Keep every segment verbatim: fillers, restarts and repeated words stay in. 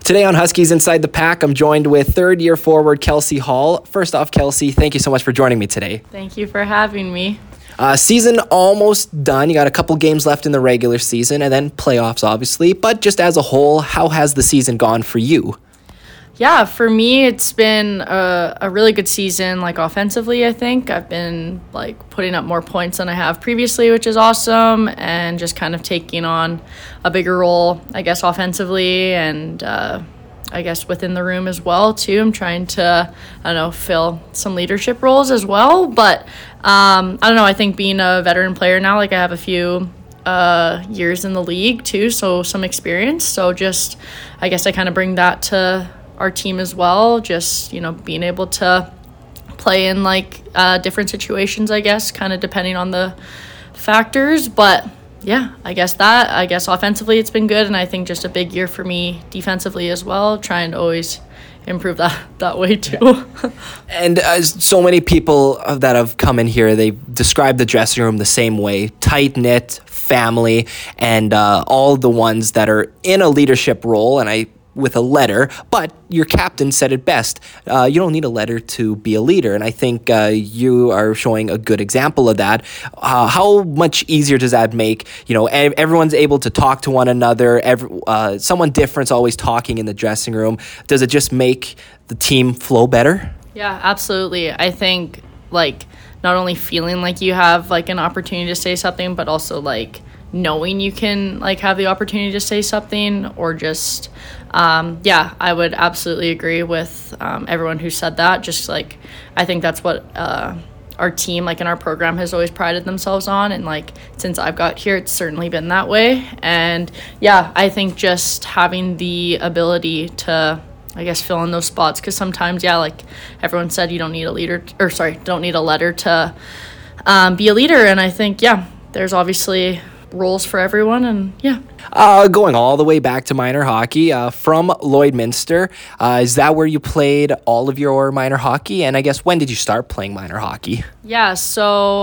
Today on Huskies Inside the Pack, I'm joined with third-year forward Kelsey Hall. First off, Kelsey, thank you so much for joining me today. Thank you for having me. Uh, season almost done. You got a couple games left in the regular season and then playoffs, obviously. But just as a whole, how has the season gone for you? Yeah, for me, it's been a, a really good season, like offensively, I think. I've been like putting up more points than I have previously, which is awesome, and just kind of taking on a bigger role, I guess, offensively and uh, I guess within the room as well, too. I'm trying to, I don't know, fill some leadership roles as well. But um, I don't know, I think being a veteran player now, like I have a few uh, years in the league, too, so some experience. So just, I guess I kind of bring that to our team as well, just, you know, being able to play in like uh, different situations, I guess, kind of depending on the factors. But yeah, I guess that, I guess offensively it's been good, and I think just a big year for me defensively as well, trying to always improve that that way too. And uh, so many people that have come in here, they describe the dressing room the same way: tight-knit, family, and uh, all the ones that are in a leadership role, and I with a letter, but your captain said it best. Uh, you don't need a letter to be a leader, and I think uh, you are showing a good example of that. Uh, how much easier does that make? You know, ev- everyone's able to talk to one another. Every, uh, someone different's always talking in the dressing room. Does it just make the team flow better? Yeah, absolutely. I think, like, not only feeling like you have, like, an opportunity to say something, but also, like, knowing you can, like, have the opportunity to say something, or just, um, yeah, I would absolutely agree with um, everyone who said that. Just, like, I think that's what uh, our team, like, in our program has always prided themselves on, and, like, since I've got here, it's certainly been that way. And, yeah, I think just having the ability to, I guess, fill in those spots, because sometimes, yeah, like everyone said, you don't need a leader, t- or sorry, don't need a letter to um, be a leader, and I think, yeah, there's obviously roles for everyone, and yeah. Uh, going all the way back to minor hockey, uh, from Lloydminster, uh, is that where you played all of your minor hockey? And I guess, when did you start playing minor hockey? Yeah, so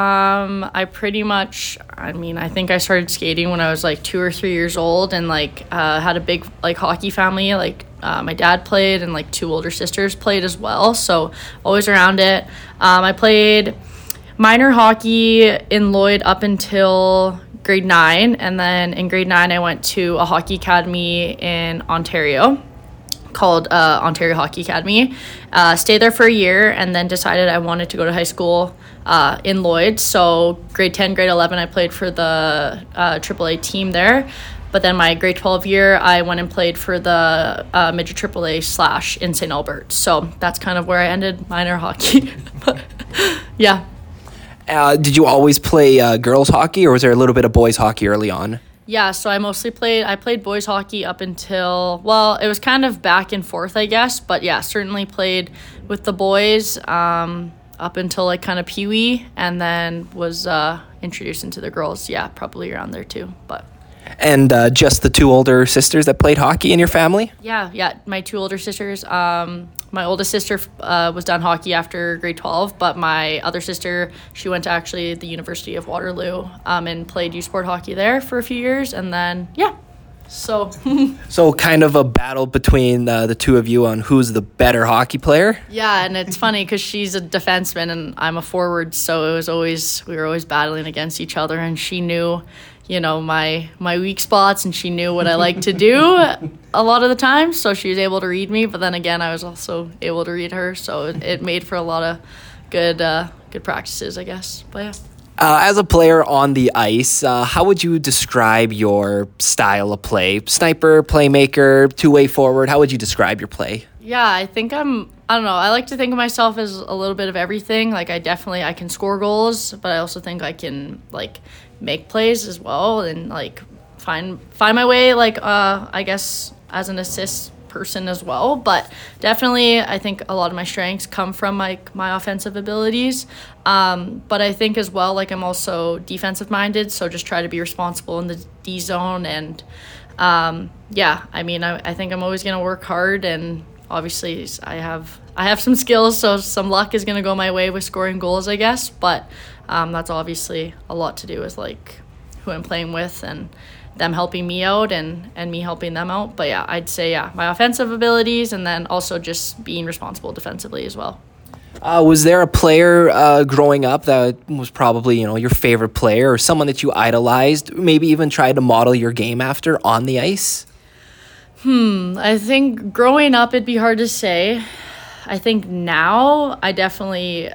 um, I pretty much, I mean, I think I started skating when I was like two or three years old, and like uh, had a big like hockey family. Like uh, my dad played, and like two older sisters played as well, so always around it. Um, I played minor hockey in Lloyd up until grade nine, and then in grade nine I went to a hockey academy in Ontario called uh, Ontario Hockey Academy. Uh, stayed there for a year, and then decided I wanted to go to high school uh, in Lloyd. So grade ten, grade eleven, I played for the uh, triple A team there. But then my grade twelve year, I went and played for the uh, midget triple A slash in Saint Albert. So that's kind of where I ended minor hockey. But, yeah. Uh, did you always play uh, girls hockey, or was there a little bit of boys hockey early on? Yeah, so I mostly played, I played boys hockey up until, well, it was kind of back and forth, I guess. But yeah, certainly played with the boys um, up until like kind of Pee-wee, and then was uh, introduced into the girls, yeah, probably around there too. But And uh, just the two older sisters that played hockey in your family? Yeah, yeah, my two older sisters. Um, my oldest sister uh, was done hockey after grade twelve, but my other sister, she went to actually the University of Waterloo um, and played U-Sport hockey there for a few years, and then, yeah, so. So kind of a battle between uh, the two of you on who's the better hockey player? Yeah, and it's funny because she's a defenseman and I'm a forward, so it was always, we were always battling against each other, and she knew, you know, my my weak spots, and she knew what I like to do a lot of the time, so she was able to read me. But then again, I was also able to read her, so it, it made for a lot of good uh, good practices, I guess. But yeah. Uh, as a player on the ice, uh, how would you describe your style of play? Sniper, playmaker, two-way forward, how would you describe your play? Yeah, I think I'm, I don't know, I like to think of myself as a little bit of everything. Like, I definitely, I can score goals, but I also think I can, like, make plays as well, and, like, find find my way, like, uh, I guess, as an assist person as well. But definitely, I think a lot of my strengths come from, like, my offensive abilities. Um, but I think as well, like, I'm also defensive-minded, so just try to be responsible in the D zone. And, um, yeah, I mean, I, I think I'm always going to work hard, and obviously I have I have some skills, so some luck is going to go my way with scoring goals, I guess. But um, that's obviously a lot to do with, like, who I'm playing with and them helping me out and, and me helping them out. But yeah, I'd say, yeah, my offensive abilities and then also just being responsible defensively as well. Uh, was there a player uh, growing up that was probably, you know, your favorite player or someone that you idolized, maybe even tried to model your game after on the ice? Hmm, I think growing up it'd be hard to say. I think now I definitely,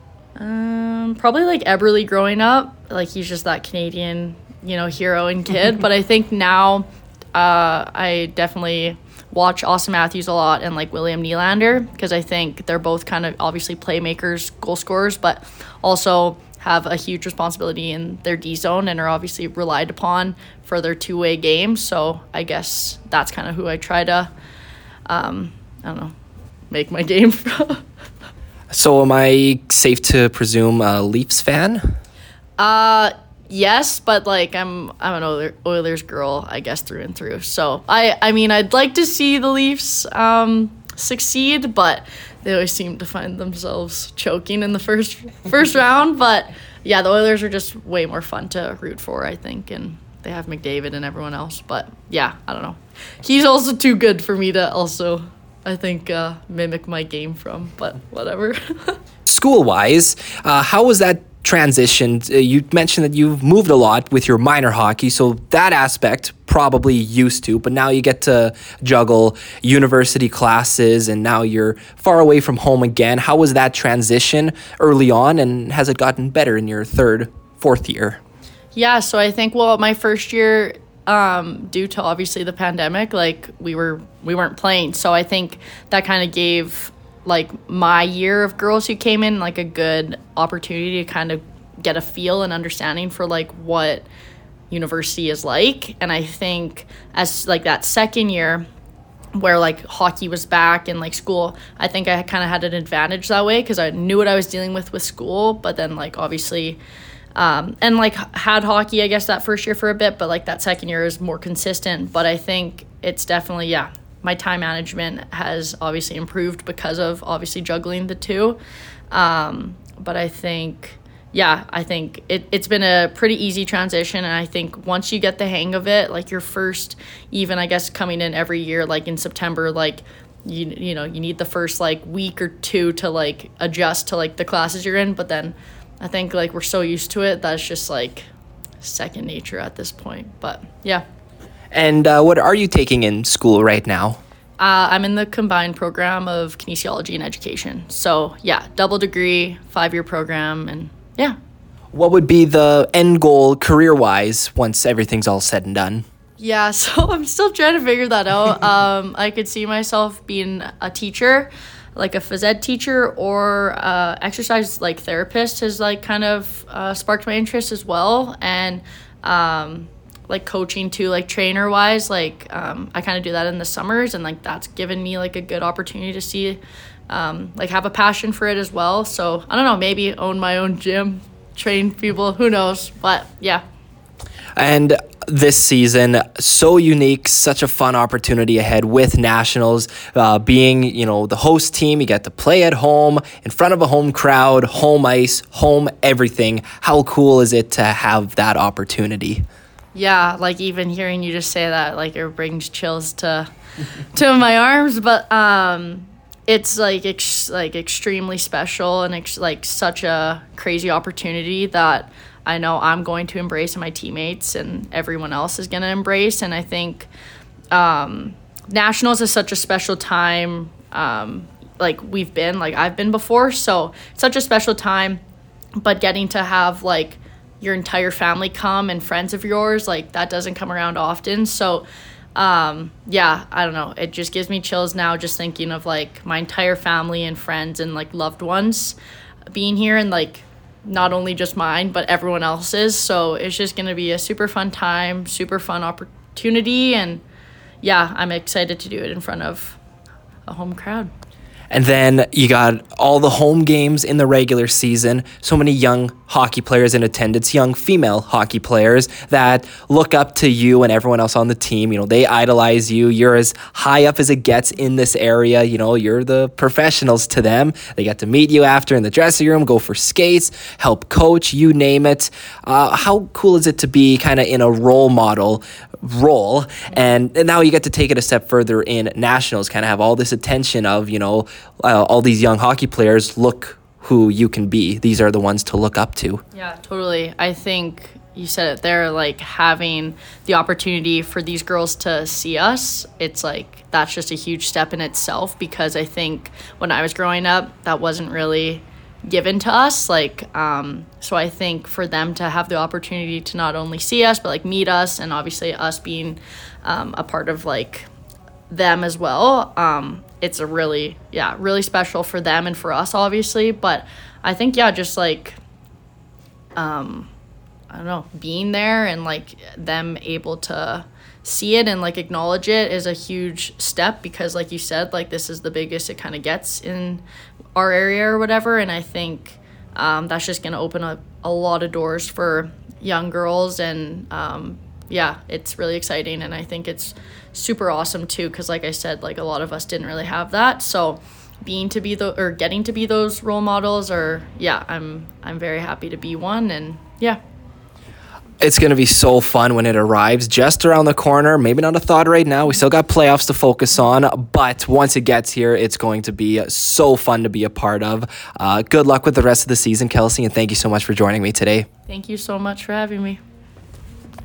um, probably like Eberle growing up. Like he's just that Canadian, you know, hero and kid. But I think now uh, I definitely watch Austin Matthews a lot and like William Nylander because I think they're both kind of obviously playmakers, goal scorers, but also have a huge responsibility in their D zone and are obviously relied upon for their two-way game. So I guess that's kind of who I try to, um, I don't know, make my game from. So am I safe to presume a Leafs fan? Uh, yes, but like I'm I'm an Oilers girl, I guess, through and through. So I I mean I'd like to see the Leafs um succeed, but they always seem to find themselves choking in the first first round. But yeah, the Oilers are just way more fun to root for, I think, and they have McDavid and everyone else. But yeah, I don't know. He's also too good for me to also, I think, uh, mimic my game from. But whatever. School-wise, uh, how was that transition? Uh, you mentioned that you've moved a lot with your minor hockey, so that aspect probably used to, but now you get to juggle university classes and now you're far away from home again. How was that transition early on, and has it gotten better in your third, fourth year? Yeah, so I think, well, my first year, um, due to obviously the pandemic, like we were, we weren't playing. So I think that kind of gave like my year of girls who came in like a good opportunity to kind of get a feel and understanding for like what university is like. And I think as like that second year where like hockey was back and like school, I think I kind of had an advantage that way because I knew what I was dealing with with school, but then like obviously um and like had hockey I guess that first year for a bit, but like that second year is more consistent. But I think it's definitely, yeah, my time management has obviously improved because of obviously juggling the two. Um, but I think, yeah, I think it, it's been a pretty easy transition. And I think once you get the hang of it, like your first, even I guess coming in every year, like in September, like, you, you know, you need the first like week or two to like adjust to like the classes you're in. But then I think like we're so used to it, that's just like second nature at this point. But yeah. And uh, what are you taking in school right now? Uh, I'm in the combined program of kinesiology and education. So, yeah, double degree, five-year program, and yeah. What would be the end goal career-wise once everything's all said and done? Yeah, so I'm still trying to figure that out. um, I could see myself being a teacher, like a phys ed teacher, or uh, exercise like therapist has like kind of uh, sparked my interest as well. And um like coaching too, like trainer wise, like um I kind of do that in the summers, and like that's given me like a good opportunity to see um like have a passion for it as well. So I don't know, maybe own my own gym, train people, who knows. But yeah. And this season, so unique, such a fun opportunity ahead with Nationals, uh, being, you know, the host team. You get to play at home, in front of a home crowd, home ice, home everything. How cool is it to have that opportunity? Yeah, like even hearing you just say that, like it brings chills to to my arms. But um, it's like ex- like extremely special and ex- like such a crazy opportunity that I know I'm going to embrace, and my teammates and everyone else is going to embrace. And I think um, Nationals is such a special time. Um, like we've been, like I've been before, so it's such a special time. But getting to have like your entire family come and friends of yours, like that doesn't come around often. So um yeah, I don't know, it just gives me chills now just thinking of like my entire family and friends and like loved ones being here, and like not only just mine but everyone else's. So it's just going to be a super fun time, super fun opportunity, and yeah, I'm excited to do it in front of a home crowd. And then you got all the home games in the regular season. So many young hockey players in attendance, young female hockey players that look up to you and everyone else on the team. You know, they idolize you. You're as high up as it gets in this area. You know, you're the professionals to them. They get to meet you after in the dressing room, go for skates, help coach, you name it. Uh, how cool is it to be kind of in a role model role, and, and now you get to take it a step further in nationals, kind of have all this attention of, you know, uh, all these young hockey players. Look who you can be. These are the ones to look up to. Yeah, totally. I think you said it there, like having the opportunity for these girls to see us, it's like that's just a huge step in itself, because I think when I was growing up, that wasn't really given to us. Like, um, so I think for them to have the opportunity to not only see us, but like meet us, and obviously us being um, a part of like them as well, um, it's a really, yeah, really special for them and for us, obviously. But I think, yeah, just like, um, I don't know, being there and like them able to see it and like acknowledge it is a huge step, because like you said, like this is the biggest it kind of gets in our area or whatever. And I think um, that's just going to open up a lot of doors for young girls. And um, yeah, it's really exciting. And I think it's super awesome too, because like I said, like a lot of us didn't really have that. So being to be the or getting to be those role models, or yeah, I'm I'm very happy to be one. And yeah. It's going to be so fun when it arrives just around the corner. Maybe not a thought right now. We still got playoffs to focus on. But once it gets here, it's going to be so fun to be a part of. Uh, good luck with the rest of the season, Kelsey. And thank you so much for joining me today. Thank you so much for having me.